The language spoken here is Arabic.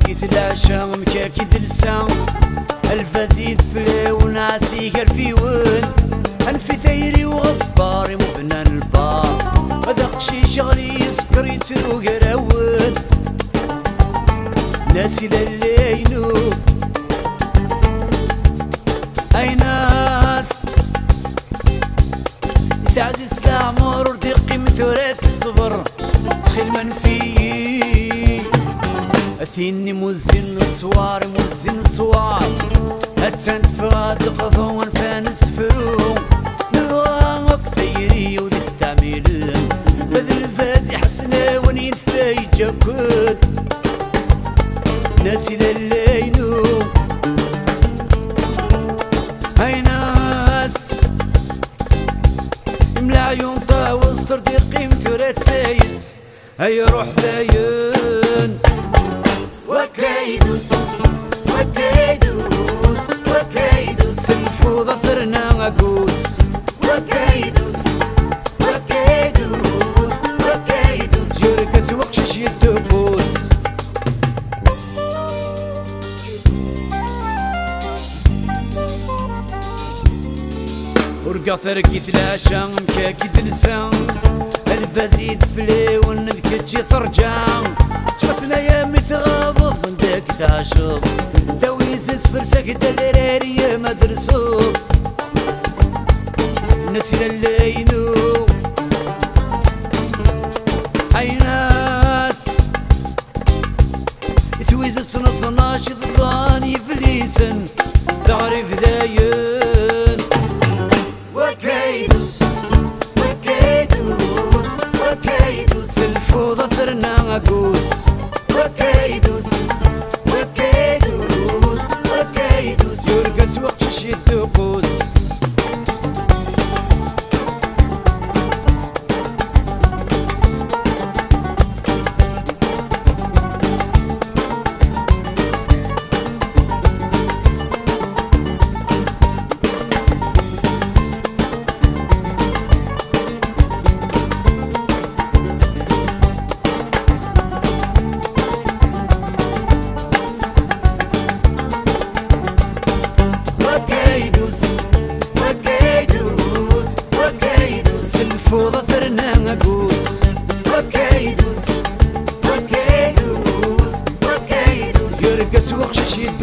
فرقيت العشا مكاكي دلسا الفازيد فلاون عسي كرفيون انفي ثيري وغفاري مبنى البار هذا شي شغلي يسكر يترو قراون ناسي للينو اي ناس تعزيز العمر دقي مثورات الصبر تخيل منفي اثيني مزين الصوار مزين الصوار هتسند فغاد قضو ونفانس فرو نواق ثيري ودي استعملن بذل الفازي حسنا ونين فاي جاكل ناسي للينو هاي ناس املا عيون طاوز تردي قيم ثورات تايس هاي روح ذاين وكيدوس وكيدوس وكيدوس الفوضى ثرنا عقوس وكيدوس وكيدوس وكيدوس يوركت وقشش يدبوس ورقا فرقيت العشا مكاكي دلسا الفازيد فلاون ذكتشي ترجع تفصل ايامي تغابض داك تعشق تويز سفرسك دلراري مدرسو نسي اللينو اي ناس تويز سنة 12 ضاني فليسن تعرف داين وكيدوس وكيدوس وكيدوس الفوضى ثرنا عقوس وكيدوس وكيدوس وكيدوس يورقت وقتش يدبوس الفوضى ثرنا عقوس وكيدوس وكيدوس وكيدوس يورقت وقتش يدبوس